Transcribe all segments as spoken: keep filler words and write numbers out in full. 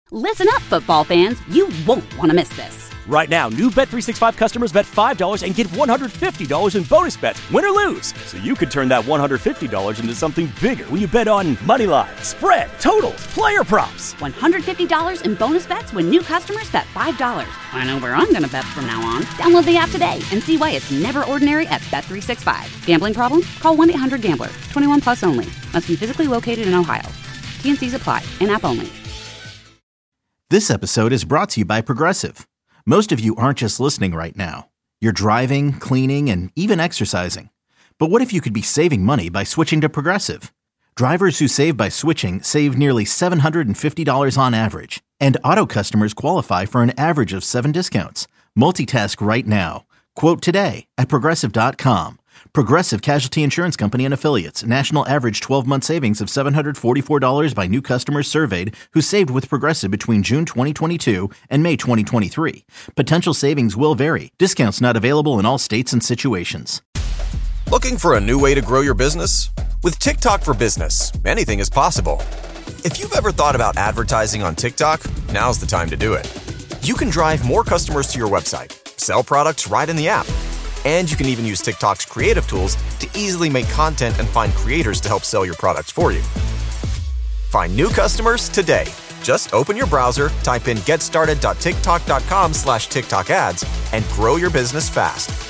Listen up, football fans. You won't want to miss this. Right now, new Bet three sixty-five customers bet five dollars and get one hundred fifty dollars in bonus bets, win or lose. So you could turn that one hundred fifty dollars into something bigger when you bet on money line, spread, totals, player props. one hundred fifty dollars in bonus bets when new customers bet five dollars. I know where I'm going to bet from now on. Download the app today and see why it's never ordinary at Bet three sixty-five. Gambling problem? Call one eight hundred gambler. twenty-one plus only. Must be physically located in Ohio. T N Cs apply. In-app only. This episode is brought to you by Progressive. Most of you aren't just listening right now. You're driving, cleaning, and even exercising. But what if you could be saving money by switching to Progressive? Drivers who save by switching save nearly seven hundred fifty dollars on average. And auto customers qualify for an average of seven discounts. Multitask right now. Quote today at Progressive dot com. Progressive Casualty Insurance Company and Affiliates. National average twelve-month savings of seven hundred forty-four dollars by new customers surveyed who saved with Progressive between June twenty twenty-two and May twenty twenty-three. Potential savings will vary. Discounts not available in all states and situations. Looking for a new way to grow your business? With TikTok for Business, anything is possible. If you've ever thought about advertising on TikTok, now's the time to do it. You can drive more customers to your website, sell products right in the app, and you can even use TikTok's creative tools to easily make content and find creators to help sell your products for you. Find new customers today. Just open your browser, type in getstarted.tiktok.com slash TikTok ads, and grow your business fast.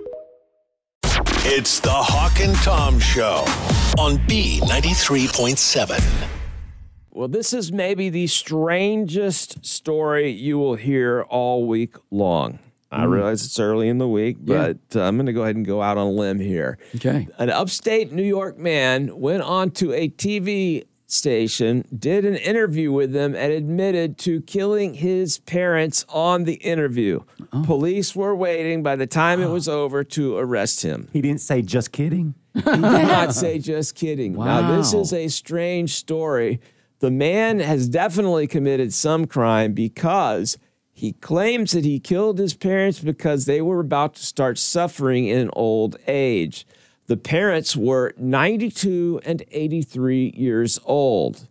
It's the Hawk and Tom Show on B ninety-three point seven. Well, this is maybe the strangest story you will hear all week long. I realize it's early in the week, but yeah. uh, I'm going to go ahead and go out on a limb here. Okay. An upstate New York man went on to a T V station, did an interview with them, and admitted to killing his parents on the interview. Oh. Police were waiting by the time oh. it was over to arrest him. He didn't say just kidding. He did not say just kidding. Wow. Now, this is a strange story. The man has definitely committed some crime because he claims that he killed his parents because they were about to start suffering in old age. The parents were ninety-two and eighty-three years old.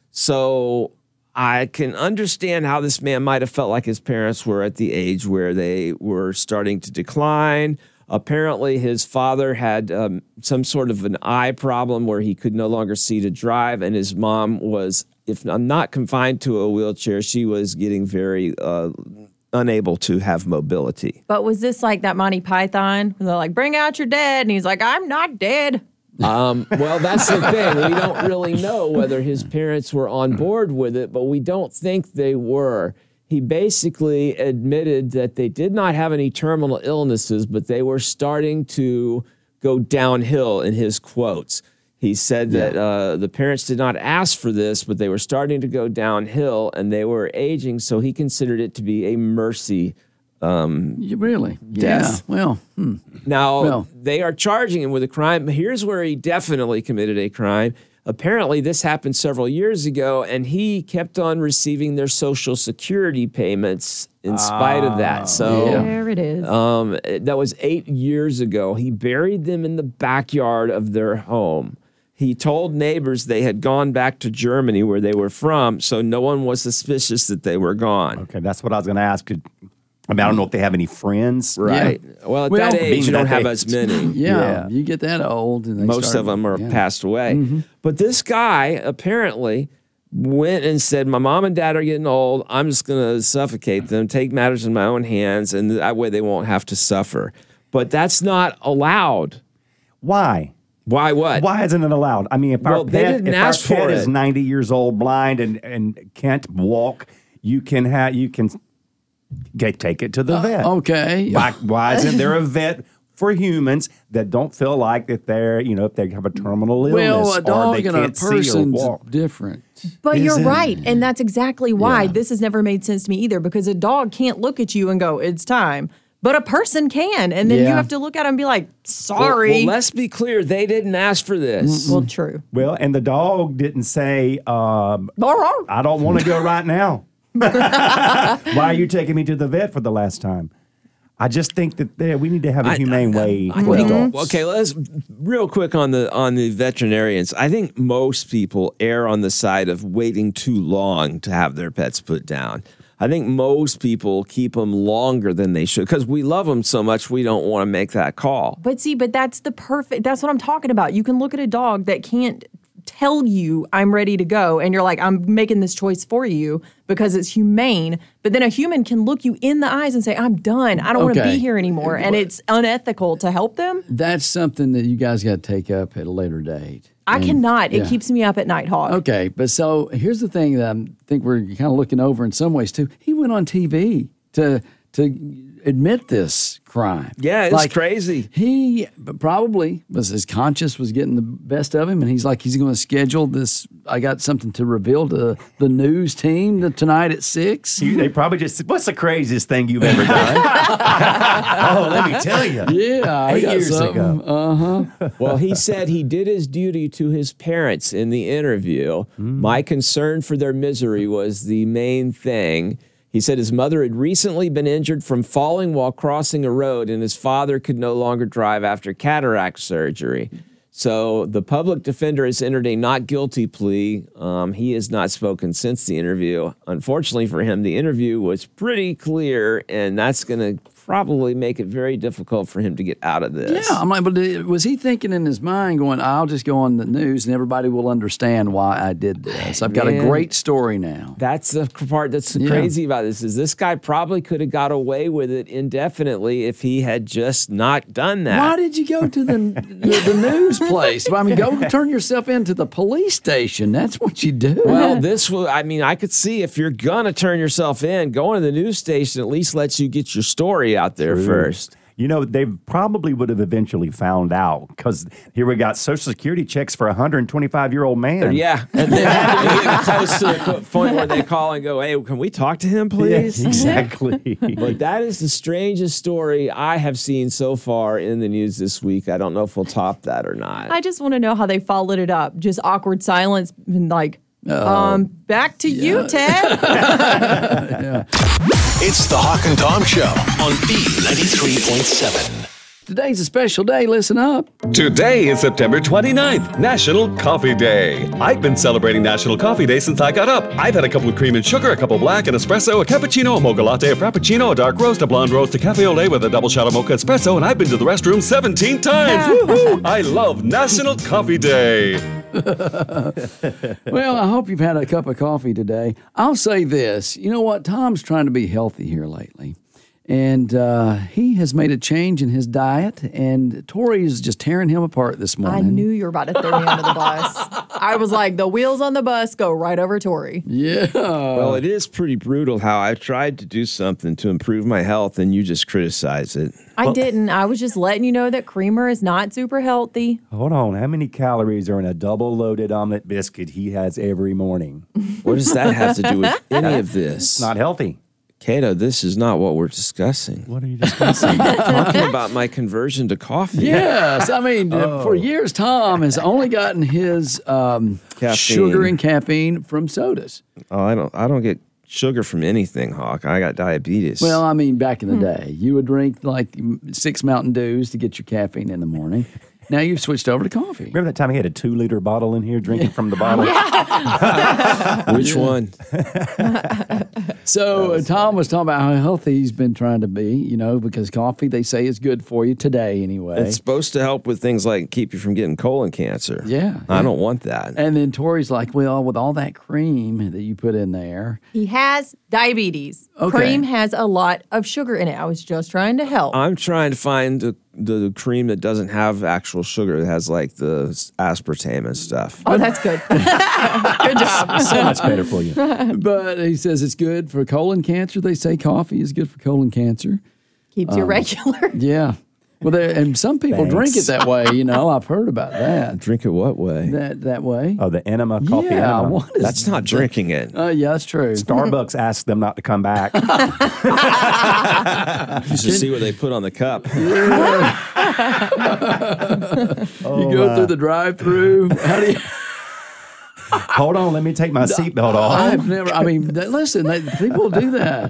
So I can understand how this man might have felt like his parents were at the age where they were starting to decline. Apparently, his father had um, some sort of an eye problem where he could no longer see to drive, and his mom was, if not confined to a wheelchair, she was getting very uh, unable to have mobility. But was this like that Monty Python? They're like, bring out your dead, and he's like, I'm not dead. Um, well, that's the thing. We don't really know whether his parents were on board with it, but we don't think they were. He basically admitted that they did not have any terminal illnesses, but they were starting to go downhill in his quotes. He said yeah. that uh, the parents did not ask for this, but they were starting to go downhill and they were aging, so he considered it to be a mercy um, really? death. Yeah, well. Hmm. Now, well. they are charging him with a crime, but here's where he definitely committed a crime. Apparently, this happened several years ago, and he kept on receiving their Social Security payments in spite of that. So yeah. There it is. Um, that was eight years ago. He buried them in the backyard of their home. He told neighbors they had gone back to Germany, where they were from, so no one was suspicious that they were gone. Okay, that's what I was going to ask. I mean, I don't know if they have any friends. Right. Yeah. Well, at well, that age, you don't have age. as many. Yeah, yeah, you get that old. And they Most start, of them are yeah. passed away. Mm-hmm. But this guy apparently went and said, my mom and dad are getting old. I'm just going to suffocate them, take matters in my own hands, and that way they won't have to suffer. But that's not allowed. Why? Why what? Why isn't it allowed? I mean, if well, our they pet, didn't if ask our pet for is it. ninety years old, blind, and, and can't walk, you can have you can get, take it to the uh, vet. Okay. Why, why isn't there a vet for humans that don't feel like that they're, you know, if they have a terminal illness well, a or dog they and a can't see or person's walk? different. But Is you're it? right, and that's exactly why Yeah. this has never made sense to me either, because a dog can't look at you and go, it's time. But a person can, and then Yeah. you have to look at him and be like, sorry. Well, well, let's be clear. They didn't ask for this. Well, true. Well, and the dog didn't say, um, I don't want to go right now. Why are you taking me to the vet for the last time? I just think that yeah, we need to have a I- humane I- way I for think- adults. Okay, let's real quick on the on the veterinarians. I think most people err on the side of waiting too long to have their pets put down. I think most people keep them longer than they should because we love them so much we don't want to make that call. But see, but that's the perfect, that's what I'm talking about. You can look at a dog that can't tell you I'm ready to go and you're like, I'm making this choice for you because it's humane. But then a human can look you in the eyes and say, I'm done. I don't want to Okay. be here anymore. And it's unethical to help them. That's something that you guys got to take up at a later date. I And- cannot. It yeah. keeps me up at night, Hawk. Okay, but so here's the thing that I think we're kind of looking over in some ways too. He went on T V to to admit this crime. Yeah, it's crazy. He probably was his conscience was getting the best of him, and he's like he's going to schedule this. I got something to reveal to the news team that tonight at six. You- They probably just said, what's the craziest thing you've ever done? Oh, let me tell you. Yeah, I Eight got years something. ago. Uh huh. Well, he said he did his duty to his parents in the interview. My concern for their misery was the main thing. He said his mother had recently been injured from falling while crossing a road, and his father could no longer drive after cataract surgery. So the public defender has entered a not guilty plea. Um, he has not spoken since the interview. Unfortunately for him, the interview was pretty clear, and that's going to probably make it very difficult for him to get out of this. Yeah, I'm like, but was he thinking in his mind, going, "I'll just go on the news and everybody will understand why I did this. I've got Man. a great story now." That's the part that's Yeah. crazy about this is this guy probably could have got away with it indefinitely if he had just not done that. Why did you go to the the, the news place? I mean, go turn yourself into the police station. That's what you do. Well, this will, I mean, I could see if you're going to turn yourself in, going to the news station at least lets you get your story out there True. first. You know, they probably would have eventually found out because here we got Social Security checks for a one hundred twenty-five-year-old man. Yeah. And then you get close to the point where they call and go, hey, can we talk to him, please? Yeah, exactly. But that is the strangest story I have seen so far in the news this week. I don't know if we'll top that or not. I just want to know how they followed it up. Just awkward silence and like, um, back to you, Ted. It's the Hawk and Tom Show on B ninety-three point seven. Today's a special day. Listen up. Today is September twenty-ninth, National Coffee Day. I've been celebrating National Coffee Day since I got up. I've had a couple of cream and sugar, a couple black, an espresso, a cappuccino, a mocha latte, a frappuccino, a dark roast, a blonde roast, a cafe au lait with a double shot of mocha espresso, and I've been to the restroom seventeen times. Woohoo! I love National Coffee Day. Well, I hope you've had a cup of coffee today. I'll say this. You know what? Tom's trying to be healthy here lately. And uh, he has made a change in his diet, and Tori is just tearing him apart this morning. I knew you were about to throw me under the bus. I was like, the wheels on the bus go right over Tori. Yeah. Well, it is pretty brutal how I tried to do something to improve my health and you just criticize it. I didn't. I was just letting you know that creamer is not super healthy. Hold on. How many calories are in a double-loaded omelet biscuit he has every morning? What does that have to do with any of this? It's not healthy. Cato, this is not what we're discussing. What are you discussing? Talking about my conversion to coffee. Yes. I mean, uh, for years, Tom has only gotten his um, Caffeine. sugar and caffeine from sodas. Oh, I don't. I don't get sugar from anything, Hawk. I got diabetes. Well, I mean, back in the day, you would drink like six Mountain Dews to get your caffeine in the morning. Now you've switched over to coffee. Remember that time he had a two-liter bottle in here drinking from the bottle? which one? So uh, Tom was talking about how healthy he's been trying to be, you know, because coffee, they say, is good for you today anyway. It's supposed to help with things like keep you from getting colon cancer. Yeah, I yeah. don't want that. And then Tori's like, well, with all that cream that you put in there. He has diabetes. Okay. Cream has a lot of sugar in it. I was just trying to help. I'm trying to find the, the cream that doesn't have actual sugar. It has like the aspartame and stuff. oh, that's good. Good job. So much better for you. But he says it's good for colon cancer. They say coffee is good for colon cancer. Keeps you regular. Yeah. Well, there, and some people drink it Thanks. that way, you know. I've heard about that. Drink it what way? That that way. Oh, the enema, coffee yeah, enema. what is That's not drinking it. Oh, yeah, that's true. Starbucks asked them not to come back. Just to see what they put on the cup. You go through the drive-through. How do you? Hold on, let me take my seatbelt off. I've never. I mean, that, listen, they, people do that.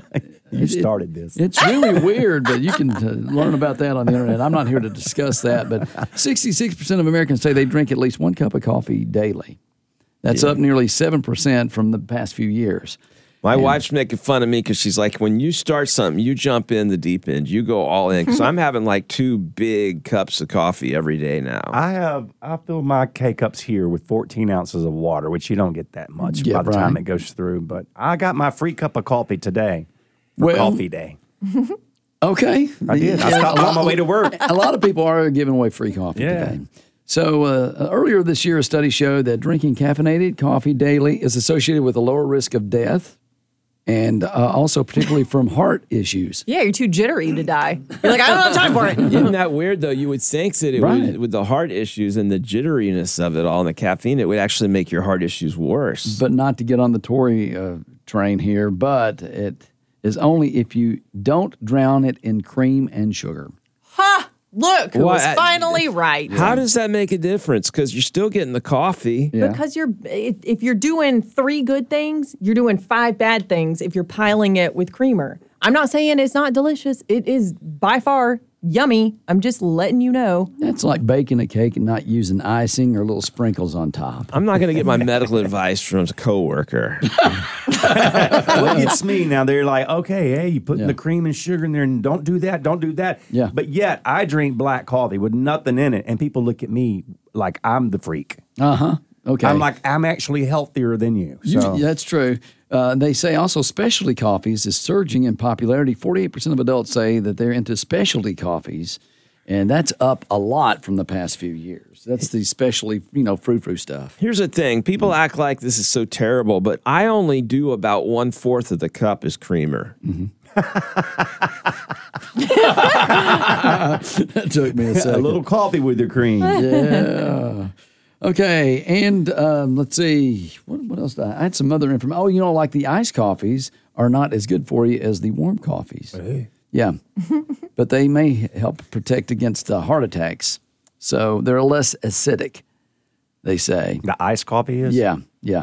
You started this. It's really weird, but you can uh, learn about that on the internet. I'm not here to discuss that, but sixty-six percent of Americans say they drink at least one cup of coffee daily. That's Yeah. up nearly seven percent from the past few years. My And- wife's making fun of me because she's like, when you start something, you jump in the deep end. You go all in. Because I'm having like two big cups of coffee every day now. I have I fill my K cups here with fourteen ounces of water, which you don't get that much Yeah, by the time right. it goes through. But I got my free cup of coffee today for Well- coffee day. Okay. I did. I Yeah, stopped a on lot- my way to work. A lot of people are giving away free coffee Yeah. today. So uh, earlier this year, a study showed that drinking caffeinated coffee daily is associated with a lower risk of death and uh, also particularly from heart issues. Yeah, you're too jittery to die. You're like, I don't have time for it. Isn't that weird, though? You would think that it Right. would, with the heart issues and the jitteriness of it all and the caffeine, it would actually make your heart issues worse. But not to get on the Tory uh, train here, but it is only if you don't drown it in cream and sugar. Ha! Look, who Well, was I- finally right. How does that make a difference? Because you're still getting the coffee. Yeah. Because you're if if you're doing three good things, you're doing five bad things if you're piling it with creamer. I'm not saying it's not delicious. It is by far yummy. I'm just letting you know. That's like baking a cake and not using icing or little sprinkles on top. I'm not going to get my medical advice from a coworker. Look, it's me now. They're like, okay, hey, you putting Yeah. the cream and sugar in there, and don't do that, don't do that. Yeah. But yet, I drink black coffee with nothing in it, and people look at me like I'm the freak. Uh huh. Okay. I'm like, I'm actually healthier than you. You- So that's true. Uh, they say also specialty coffees is surging in popularity. forty-eight percent of adults say that they're into specialty coffees, and that's up a lot from the past few years. That's the specialty, you know, frou-frou stuff. Here's the thing. People act like this is so terrible, but I only do about one-fourth of the cup is creamer. That took me a a second. little coffee with your cream. Yeah. Okay, and um, let's see. What, what else did I, I had some other information. Oh, you know, like the iced coffees are not as good for you as the warm coffees. Hey. Yeah, but they may help protect against uh, heart attacks. So they're less acidic, they say. The iced coffee is? Yeah, yeah.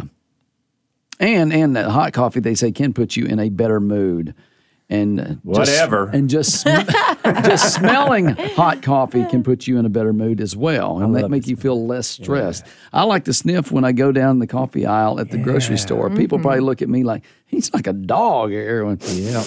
And and that hot coffee, they say, can put you in a better mood. And uh, Whatever. Just, and just sm- just smelling hot coffee can put you in a better mood as well, and that make you feel less stressed. I like to sniff when I go down the coffee aisle at the grocery store. People probably look at me like he's like a dog here.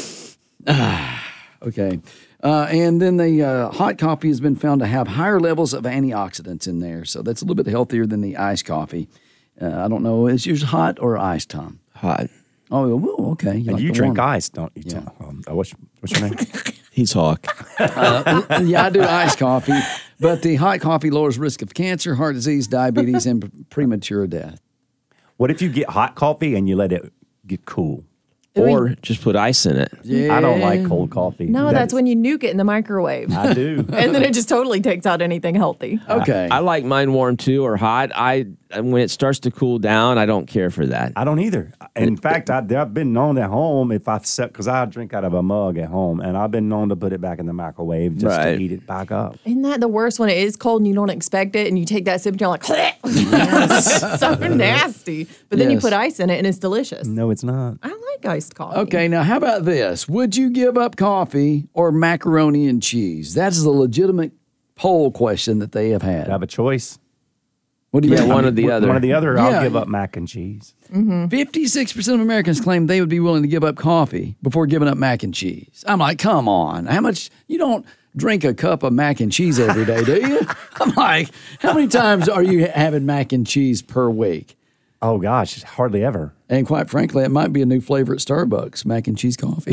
Yeah. Okay. Uh, and then the uh, hot coffee has been found to have higher levels of antioxidants in there, so that's a little bit healthier than the iced coffee. Uh, I don't know, is yours hot or iced, Tom? Hot. Oh, well, okay. And like you the drink warm. ice, don't you? Yeah. Tom? Um, uh, what's, what's your name? He's Hawk. Uh, yeah, I do iced coffee, but the hot coffee lowers risk of cancer, heart disease, diabetes, and p- premature death. What if you get hot coffee and you let it get cool? Or just put ice in it. Yeah. I don't like cold coffee. No, that's when you nuke it in the microwave. I do. And then it just totally takes out anything healthy. Okay. I like mine warm too or hot. I when it starts to cool down, I don't care for that. I don't either. In fact, I, I've been known at home if I set because I drink out of a mug at home, and I've been known to put it back in the microwave just Right. to heat it back up. Isn't that the worst when it is cold and you don't expect it and you take that sip and you're like, it's so nasty. But then you Yes. put ice in it and it's delicious. No, it's not. I like iced coffee. Okay, now how about this? Would you give up coffee or macaroni and cheese? That's the legitimate poll question that they have I had. have a choice. What do you Yeah, think? one or the One- other. One or the other. Yeah. I'll give up mac and cheese. fifty-six percent of Americans claim they would be willing to give up coffee before giving up mac and cheese. I'm like, come on. How much? You don't drink a cup of mac and cheese every day, do you? I'm like, how many times are you having mac and cheese per week? Oh gosh, hardly ever. And quite frankly, it might be a new flavor at Starbucks, mac and cheese coffee.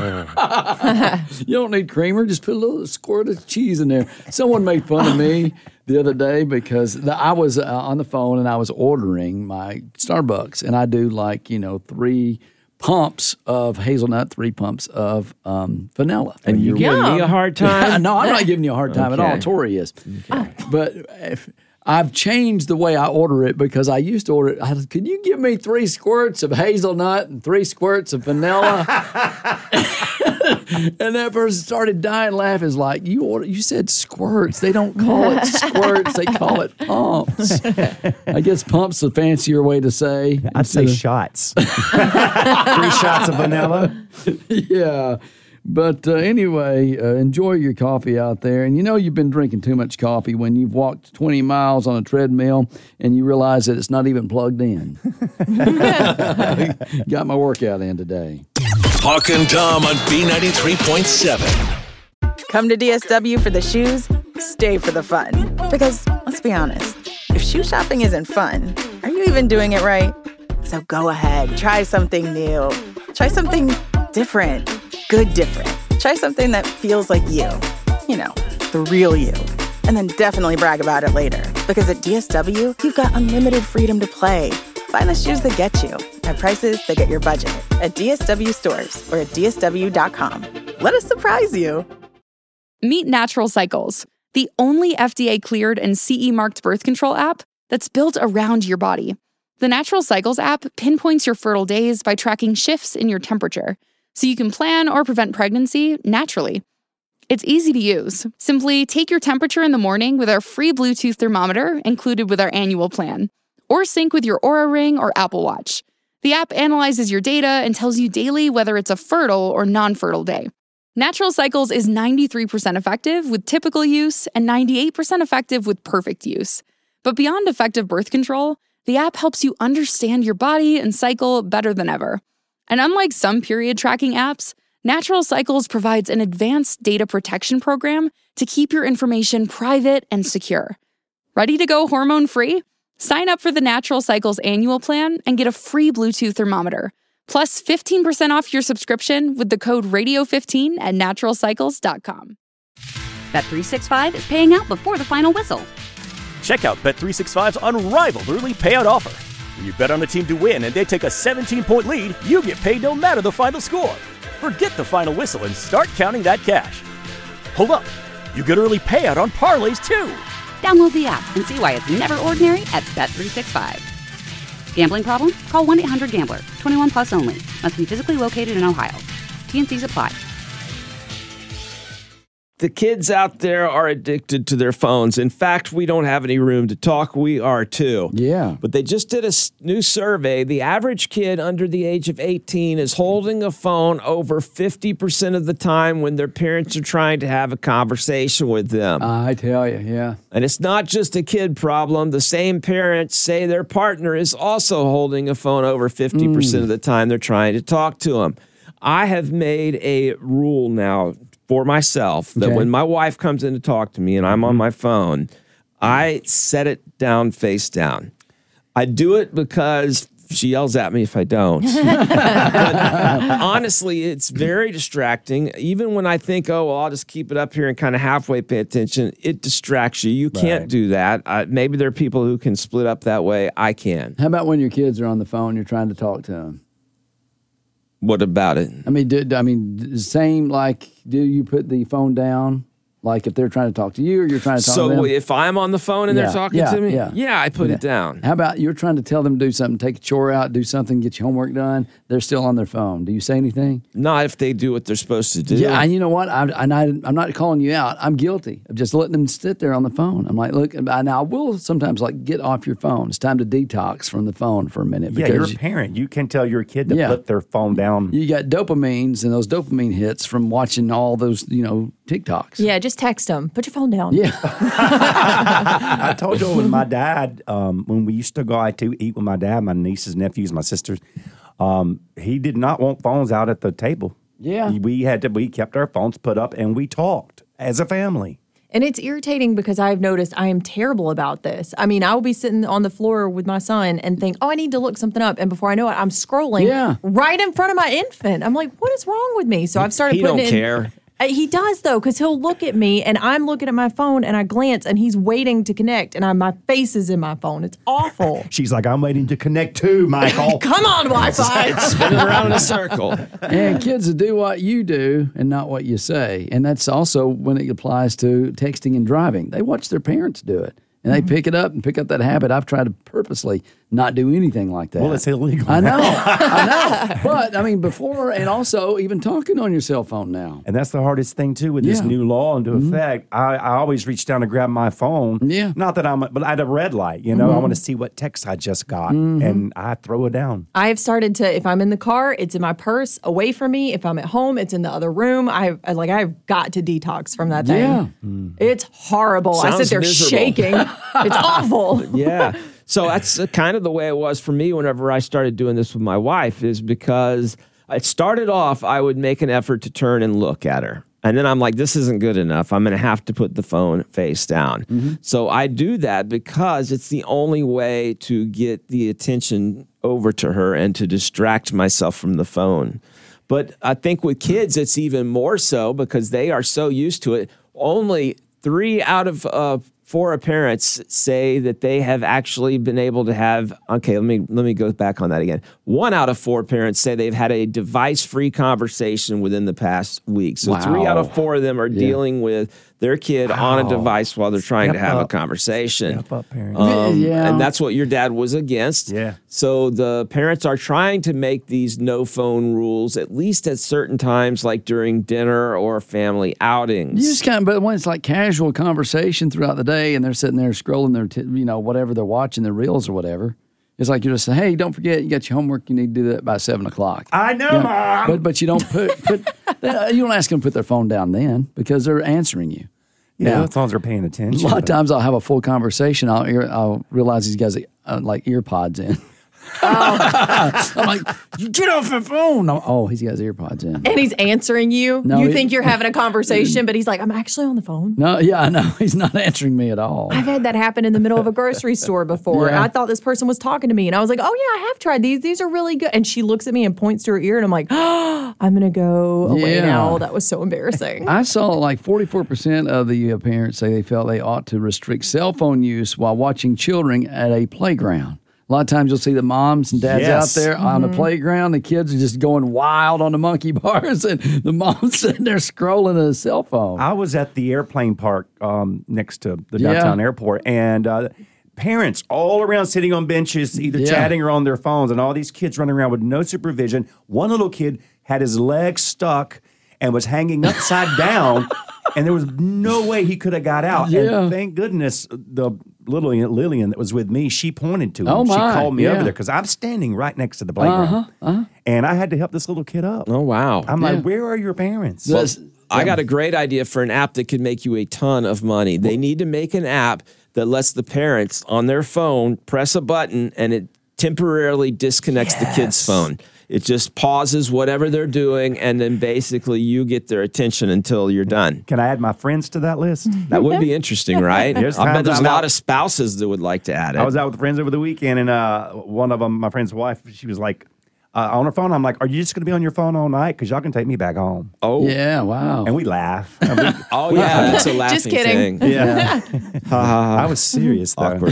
You don't need creamer, just put a little squirt of cheese in there. Someone made fun of me the other day because the, I was uh, on the phone and I was ordering my Starbucks, and I do like, you know, three pumps of hazelnut, three pumps of um, vanilla. And you You're- giving me a hard time? no, I'm not giving you a hard time at all. Okay. Tori is. But if, I've changed the way I order it because I used to order it. I said, could you give me three squirts of hazelnut and three squirts of vanilla? And that person started dying laughing. It's like, you order, you said squirts. They don't call it squirts. They call it pumps. I guess pumps a fancier way to say. I'd say of, shots. Three shots of vanilla. Yeah. But uh, anyway, uh, enjoy your coffee out there. And you know you've been drinking too much coffee when you've walked twenty miles on a treadmill and you realize that it's not even plugged in. Got my workout in today. Hawk and Tom on B ninety-three point seven. Come to D S W for the shoes, stay for the fun. Because, let's be honest, if shoe shopping isn't fun, are you even doing it right? So go ahead, try something new. Try something different. Good different. Try something that feels like you. You know, the real you. And then definitely brag about it later. Because at D S W, you've got unlimited freedom to play. Find the shoes that get you at prices that get your budget at D S W stores or at D S W dot com. Let us surprise you. Meet Natural Cycles, the only F D A-cleared and C E-marked birth control app that's built around your body. The Natural Cycles app pinpoints your fertile days by tracking shifts in your temperature, so you can plan or prevent pregnancy naturally. It's easy to use. Simply take your temperature in the morning with our free Bluetooth thermometer included with our annual plan, or sync with your Oura Ring or Apple Watch. The app analyzes your data and tells you daily whether it's a fertile or non-fertile day. Natural Cycles is ninety-three percent effective with typical use and ninety-eight percent effective with perfect use. But beyond effective birth control, the app helps you understand your body and cycle better than ever. And unlike some period tracking apps, Natural Cycles provides an advanced data protection program to keep your information private and secure. Ready to go hormone-free? Sign up for the Natural Cycles annual plan and get a free Bluetooth thermometer, plus fifteen percent off your subscription with the code radio fifteen at natural cycles dot com. Bet three sixty-five is paying out before the final whistle. Check out Bet three sixty-five's unrivaled early payout offer. When you bet on a team to win and they take a seventeen-point lead, you get paid no matter the final score. Forget the final whistle and start counting that cash. Hold up. You get early payout on parlays, too. Download the app and see why it's never ordinary at Bet three sixty-five. Gambling problem? Call one eight hundred gambler. twenty-one plus only. Must be physically located in Ohio. T and C's apply. The kids out there are addicted to their phones. In fact, we don't have any room to talk. We are too. Yeah. But they just did a new survey. The average kid under the age of eighteen is holding a phone over fifty percent of the time when their parents are trying to have a conversation with them. I tell you, yeah. And it's not just a kid problem. The same parents say their partner is also holding a phone over fifty percent mm. of the time they're trying to talk to them. I have made a rule now for myself that okay. when my wife comes in to talk to me and I'm on my phone, I set it down face down. I do it because she yells at me if I don't. But honestly, it's very distracting. Even when I think, oh, well, I'll just keep it up here and kind of halfway pay attention, it distracts you. You can't right. do that. Uh, maybe there are people who can split up that way. I can. How about when your kids are on the phone, you're trying to talk to them? What about it? I mean, do, I mean, same like, do you put the phone down? Like if they're trying to talk to you or you're trying to talk so to them? So if I'm on the phone and yeah, they're talking yeah, to me, yeah, yeah I put yeah. it down. How about you're trying to tell them to do something, take a chore out, do something, get your homework done. They're still on their phone. Do you say anything? Not if they do what they're supposed to do. Yeah, and you know what? I'm, I'm, not, I'm not calling you out. I'm guilty of just letting them sit there on the phone. I'm like, look, now I will sometimes like get off your phone. It's time to detox from the phone for a minute. Yeah, you're a parent. You can tell your kid to yeah, put their phone down. You got dopamines and those dopamine hits from watching all those, you know, TikToks. Yeah, just text them. Put your phone down. Yeah. I told you with my dad, um, when we used to go out to eat with my dad, my nieces, nephews, my sisters, um, he did not want phones out at the table. Yeah. We had to, we kept our phones put up and we talked as a family. And it's irritating because I've noticed I am terrible about this. I mean, I will be sitting on the floor with my son and think, oh, I need to look something up. And before I know it, I'm scrolling yeah. right in front of my infant. I'm like, what is wrong with me? So I've started he putting don't it in. care. He does, though, because he'll look at me, and I'm looking at my phone, and I glance, and he's waiting to connect, and I, my face is in my phone. It's awful. She's like, I'm waiting to connect too, Michael. Come on, Wi-Fi. It's spinning around in a circle. And kids do what you do and not what you say. And that's also when it applies to texting and driving. They watch their parents do it. And they pick it up and pick up that habit. I've tried to purposely not do anything like that. Well, it's illegal. I know. I know. But, I mean, before and also even talking on your cell phone now. And that's the hardest thing, too, with this Yeah. new law into Mhm. effect. I, I always reach down to grab my phone. Yeah. Not that I'm, but at a red light, you know, Mhm. I want to see what text I just got. Mhm. And I throw it down. I have started to, if I'm in the car, it's in my purse away from me. If I'm at home, it's in the other room. I I- like I've got to detox from that thing. Yeah. It's horrible. I Sounds sit there miserable. shaking. It's awful. Yeah. So that's uh, kind of the way it was for me whenever I started doing this with my wife, is because it started off, I would make an effort to turn and look at her. And then I'm like, this isn't good enough. I'm going to have to put the phone face down. Mm-hmm. So I do that because it's the only way to get the attention over to her and to distract myself from the phone. But I think with kids, it's even more so because they are so used to it. Only three out of uh, four parents say that they have actually been able to have, okay, let me let me go back on that again. One out of four parents say they've had a device-free conversation within the past week. So Wow. three out of four of them are Yeah. dealing with their kid on a Wow. device while they're trying to Step have a up. conversation. Step up, parents. Um, Yeah. And that's what your dad was against. Yeah. So the parents are trying to make these no phone rules, at least at certain times, like during dinner or family outings. You just kind of, but when it's like casual conversation throughout the day and they're sitting there scrolling their, t- you know, whatever they're watching, their reels or whatever, it's like you just say, hey, don't forget, you got your homework, you need to do that by seven o'clock. I know, You know, Mom. But, but you don't put, put you don't ask them to put their phone down then because they're answering you. Yeah, Now, as long as they're paying a attention. lot of but- times I'll have a full conversation. I'll, ear, I'll realize these guys uh, like ear pods in. I'm like, you get off your phone. I'm- oh, he's got his ear pods in. And he's answering you. No, you he- think you're having a conversation, but he's like, I'm actually on the phone. No, yeah, I know. He's not answering me at all. I've had that happen in the middle of a grocery store before. Yeah. I thought this person was talking to me, and I was like, oh, yeah, I have tried these. These are really good. And she looks at me and points to her ear, and I'm like, oh, I'm going to go away Yeah. now. That was so embarrassing. I saw like forty-four percent of the uh, parents say they felt they ought to restrict cell phone use while watching children at a playground. A lot of times you'll see the moms and dads Yes. out there on the playground. The kids are just going wild on the monkey bars, and the mom's sitting there scrolling at a cell phone. I was at the airplane park um, next to the Yeah. downtown airport, and uh, parents all around sitting on benches, either Yeah. chatting or on their phones, and all these kids running around with no supervision. One little kid had his leg stuck and was hanging upside down, and there was no way he could have got out. Yeah. And thank goodness the little Lillian that was with me, she pointed to him. Oh, She my. called me Yeah. over there because I'm standing right next to the playground. Uh-huh, uh-huh. And I had to help this little kid up. Oh, wow. I'm Yeah. like, where are your parents? This- I got a great idea for an app that could make you a ton of money. They need to make an app that lets the parents on their phone press a button and it temporarily disconnects the kid's phone. It just pauses whatever they're doing, and then basically you get their attention until you're done. Can I add my friends to that list? That would be interesting, right? There's I bet times there's a I'm lot out- of spouses that would like to add it. I was out with friends over the weekend, and uh, one of them, my friend's wife, she was like, uh, on her phone. I'm like, "Are you just going to be on your phone all night? Because y'all can take me back home." oh, Yeah, wow. And we laugh. And we- oh yeah, that's a laughing Just kidding. thing. yeah, Ha, ha, ha. I was serious though. Awkward.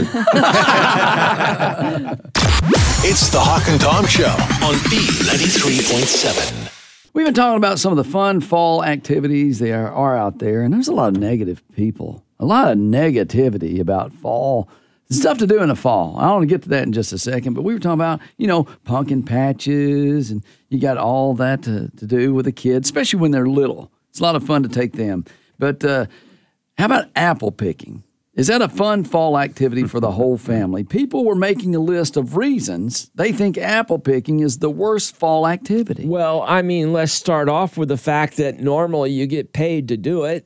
It's the Hawk and Tom Show on B ninety-three point seven. We've been talking about some of the fun fall activities there are out there, and there's a lot of negative people, a lot of negativity about fall. Stuff to do in the fall. I want to get to that in just a second, but we were talking about, you know, pumpkin patches, and you got all that to, to do with the kids, especially when they're little. It's a lot of fun to take them. But uh, how about apple picking? Is that a fun fall activity for the whole family? People were making a list of reasons they think apple picking is the worst fall activity. Well, I mean, let's start off with the fact that normally you get paid to do it.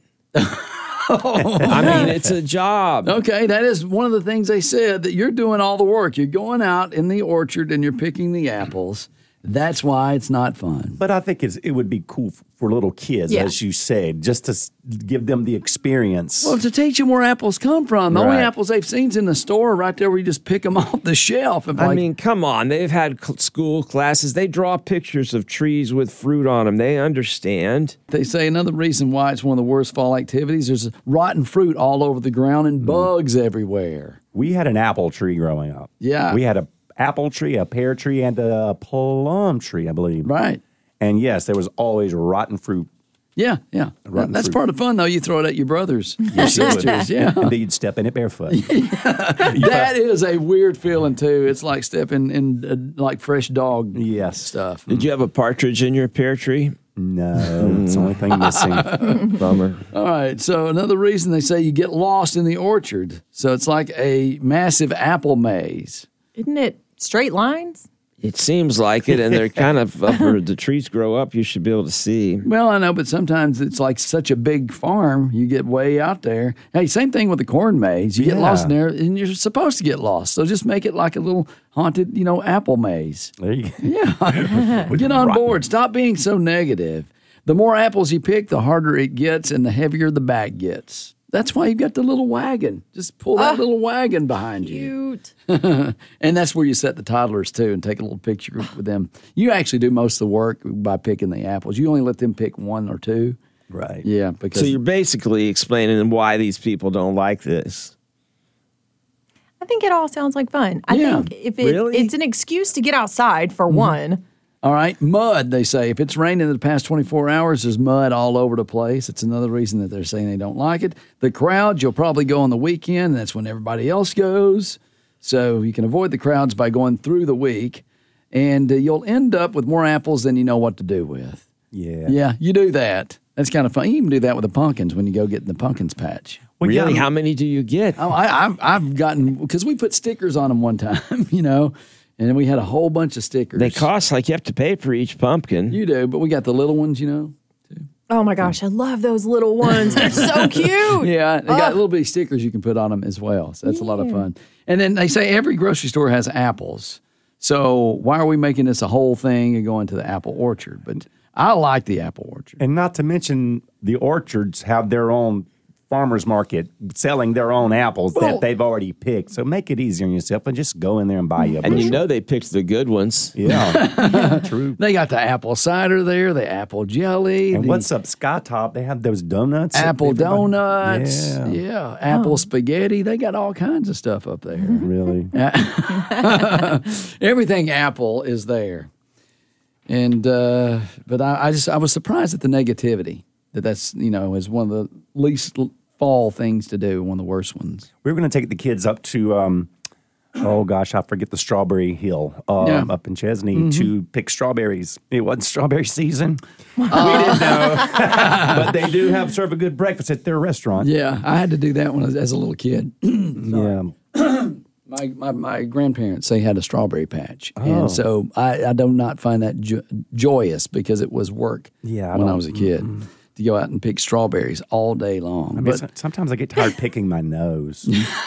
I mean, it's a job. Okay, that is one of the things they said, that you're doing all the work. You're going out in the orchard and you're picking the apples. That's why it's not fun. But I think it's, it would be cool f- for little kids, Yeah. as you said, just to s- give them the experience. Well, to teach them where apples come from. The only Right. apples they've seen's in the store right there where you just pick them off the shelf. And I like, mean, come on. They've had cl- school classes. They draw pictures of trees with fruit on them. They understand. they say another reason why it's one of the worst fall activities, there's rotten fruit all over the ground and bugs everywhere. We had an apple tree growing up. Yeah. We had a apple tree, a pear tree, and a plum tree, I believe. Right. And yes, there was always rotten fruit Yeah, yeah. Rotten That's fruit. part of fun, though. You throw it at your brothers, your Yes, you would. sisters. Yeah. And then you'd step in it barefoot. That is a weird feeling, too. It's like stepping in uh, like fresh dog Yes. stuff. Did you have a partridge in your pear tree? No, it's the only thing missing. Bummer. All right. So another reason they say you get lost in the orchard. So it's like a massive apple maze. Isn't it straight lines? It seems like it, and they're kind of up where the trees grow up. You should be able to see. Well, I know, but sometimes it's like such a big farm. You get way out there. Hey, same thing with the corn maze. You get Yeah. lost in there, and you're supposed to get lost. So just make it like a little haunted, you know, apple maze. There you go. Yeah. Get on board. Stop being so negative. The more apples you pick, the harder it gets, and the heavier the bag gets. That's why you've got the little wagon. Just pull that Ah, little wagon behind you. Cute. And that's where you set the toddlers, too, and take a little picture with them. You actually do most of the work by picking the apples. You only let them pick one or two. Right. Yeah, because So you're basically explaining why these people don't like this. I think it all sounds like fun. I Yeah. think if it, Really? it's an excuse to get outside for one. All right, mud, they say. If it's rained in the past twenty-four hours, there's mud all over the place. It's another reason that they're saying they don't like it. The crowds, you'll probably go on the weekend, and that's when everybody else goes. So you can avoid the crowds by going through the week, and uh, you'll end up with more apples than you know what to do with. Yeah. Yeah, you do that. That's kind of fun. You even do that with the pumpkins when you go get in the pumpkins patch. Well, Really? yeah. How many do you get? Oh, I, I've, I've gotten, because we put stickers on them one time, you know, and then we had a whole bunch of stickers. They cost like you have to pay for each pumpkin. You do, but we got the little ones, you know. Oh my gosh, I love those little ones. They're so cute. Yeah, they got Oh. little bitty stickers you can put on them as well. So that's a lot of fun. And then they say every grocery store has apples. So why are we making this a whole thing and going to the apple orchard? But I like the apple orchard. And not to mention, the orchards have their own farmers market selling their own apples Well- that they've already picked. So make it easier on yourself and just go in there and buy you a And you bushel. know they picked the good ones. Yeah, true. They got the apple cider there, the apple jelly, And the what's up, Sky Top? They have those donuts. that apple everybody- donuts. Yeah, Yeah, apple spaghetti. They got all kinds of stuff up there. really. Everything apple is there. And uh, but I, I just I was surprised at the negativity that that's you know is one of the least l- fall things to do, one of the worst ones. We were going to take the kids up to, um, oh gosh, I forget the Strawberry Hill um, Yeah. up in Chesney to pick strawberries. It wasn't strawberry season. We didn't know, but they do have serve a good breakfast at their restaurant. Yeah, I had to do that when I was, as a little kid. Yeah. My, my my grandparents they had a strawberry patch, Oh. and so I, I do not find that jo- joyous because it was work. Yeah, I when I don't- was a kid. To go out and pick strawberries all day long. I mean, but so- sometimes I get tired picking my nose.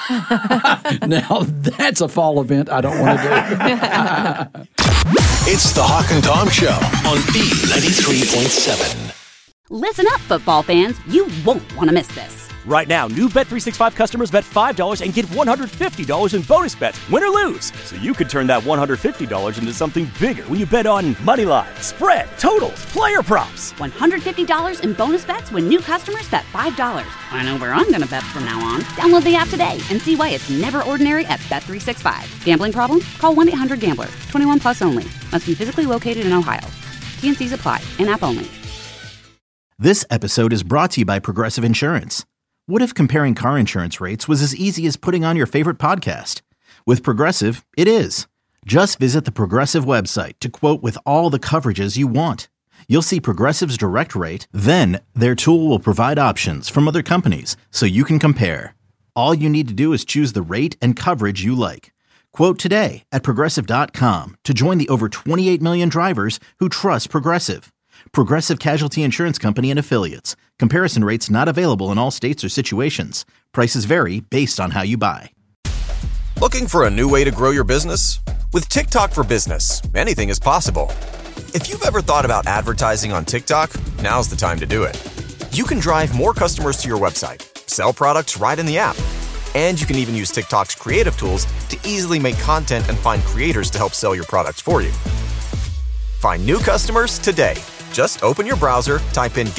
now that's a fall event I don't want to do. It's the Hawk and Tom Show on B ninety-three point seven. Listen up, football fans. You won't want to miss this. Right now, new Bet three sixty-five customers bet five dollars and get one hundred fifty dollars in bonus bets, win or lose. So you could turn that one hundred fifty dollars into something bigger when you bet on money line, spread, totals, player props. one hundred fifty dollars in bonus bets when new customers bet five dollars. I know where I'm going to bet from now on. Download the app today and see why it's never ordinary at Bet three sixty-five. Gambling problem? Call one eight hundred gambler. twenty-one plus only. Must be physically located in Ohio. T N Cs apply. In-app only. This episode is brought to you by Progressive Insurance. What if comparing car insurance rates was as easy as putting on your favorite podcast? With Progressive, it is. Just visit the Progressive website to quote with all the coverages you want. You'll see Progressive's direct rate, then their tool will provide options from other companies so you can compare. All you need to do is choose the rate and coverage you like. Quote today at Progressive dot com to join the over twenty-eight million drivers who trust Progressive. Progressive Casualty Insurance Company and Affiliates. Comparison rates not available in all states or situations. Prices vary based on how you buy. Looking for a new way to grow your business? With TikTok for Business, anything is possible. If you've ever thought about advertising on TikTok, now's the time to do it. You can drive more customers to your website, sell products right in the app, and you can even use TikTok's creative tools to easily make content and find creators to help sell your products for you. Find new customers today. Just open your browser, type in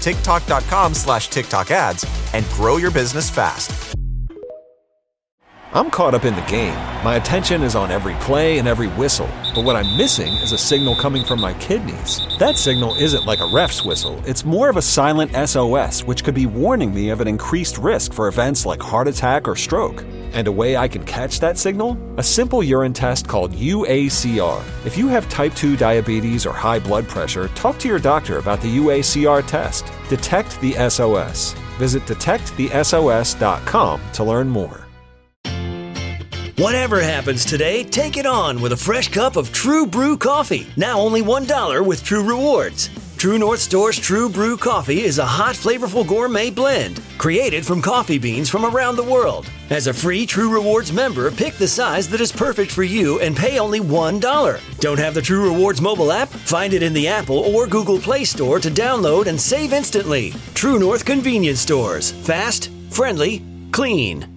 getstarted.tiktok.com slash TikTok ads, and grow your business fast. I'm caught up in the game. My attention is on every play and every whistle. But what I'm missing is a signal coming from my kidneys. That signal isn't like a ref's whistle. It's more of a silent S O S, which could be warning me of an increased risk for events like heart attack or stroke. And a way I can catch that signal? A simple urine test called U A C R. If you have type two diabetes or high blood pressure, talk to your doctor about the U A C R test. Detect the S O S. Visit detect the S O S dot com to learn more. Whatever happens today, take it on with a fresh cup of True Brew coffee. Now only one dollar with True Rewards. True North Store's True Brew coffee is a hot, flavorful gourmet blend created from coffee beans from around the world. As a free True Rewards member, pick the size that is perfect for you and pay only one dollar. Don't have the True Rewards mobile app? Find it in the Apple or Google Play Store to download and save instantly. True North Convenience Stores. Fast, friendly, clean.